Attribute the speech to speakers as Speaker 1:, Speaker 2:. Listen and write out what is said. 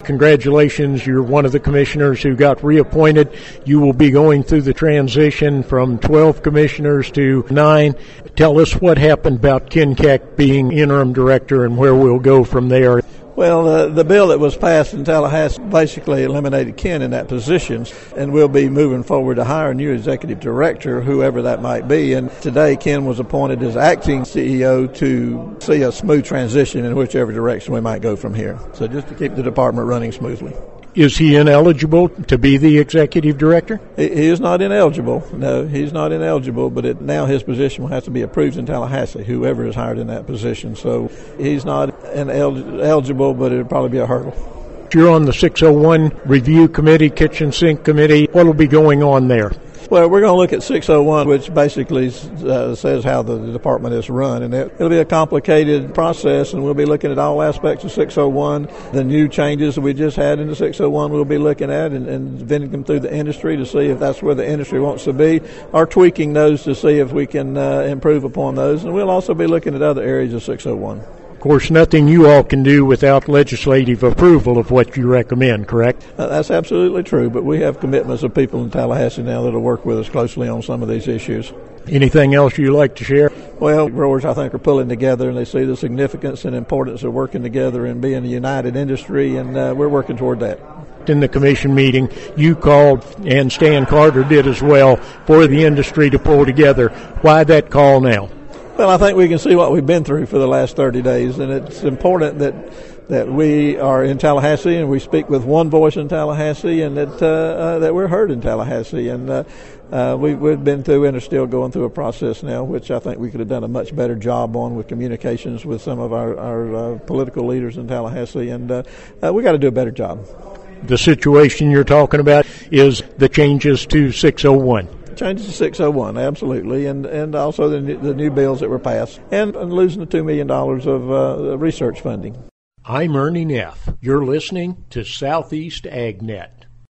Speaker 1: Congratulations, you're one of the commissioners who got reappointed. You will be going through the transition from 12 commissioners to 9. Tell us what happened about Ken Keck being interim director and where we'll go from there.
Speaker 2: Well, the bill that was passed in Tallahassee basically eliminated Ken in that position, and we'll be moving forward to hire a new executive director, whoever that might be. And today, Ken was appointed as acting CEO to see a smooth transition in whichever direction we might go from here. So just to keep the department running smoothly.
Speaker 1: Is he ineligible to be the executive director?
Speaker 2: He is not ineligible. No, he's not ineligible, but now his position will have to be approved in Tallahassee, whoever is hired in that position. So he's not eligible, but it would probably be a hurdle.
Speaker 1: You're on the 601 Review Committee, Kitchen Sink Committee. What will be going on there?
Speaker 2: Well, we're going to look at 601, which basically says how the department is run. And it'll be a complicated process, and we'll be looking at all aspects of 601. The new changes that we just had in the 601 we'll be looking at and vetting them through the industry to see if that's where the industry wants to be, or tweaking those to see if we can improve upon those. And we'll also be looking at other areas of 601.
Speaker 1: Of course, nothing you all can do without legislative approval of what you recommend, correct?
Speaker 2: That's absolutely true, but we have commitments of people in Tallahassee now that will work with us closely on some of these issues.
Speaker 1: Anything else you'd like to share?
Speaker 2: Well, growers, I think, are pulling together, and they see the significance and importance of working together and being a united industry, and we're working toward that.
Speaker 1: In the commission meeting, you called, and Stan Carter did as well, for the industry to pull together. Why that call now?
Speaker 2: Well, I think we can see what we've been through for the last 30 days, and it's important that we are in Tallahassee and we speak with one voice in Tallahassee, and that we're heard in Tallahassee. And we've been through and are still going through a process now, which I think we could have done a much better job on with communications with some of our political leaders in Tallahassee, and we got to do a better job.
Speaker 1: The situation you're talking about is the changes to 601.
Speaker 2: Changes to 601, absolutely, and also the new bills that were passed, and losing the $2 million of research funding.
Speaker 1: I'm Ernie Neff. You're listening to Southeast AgNet.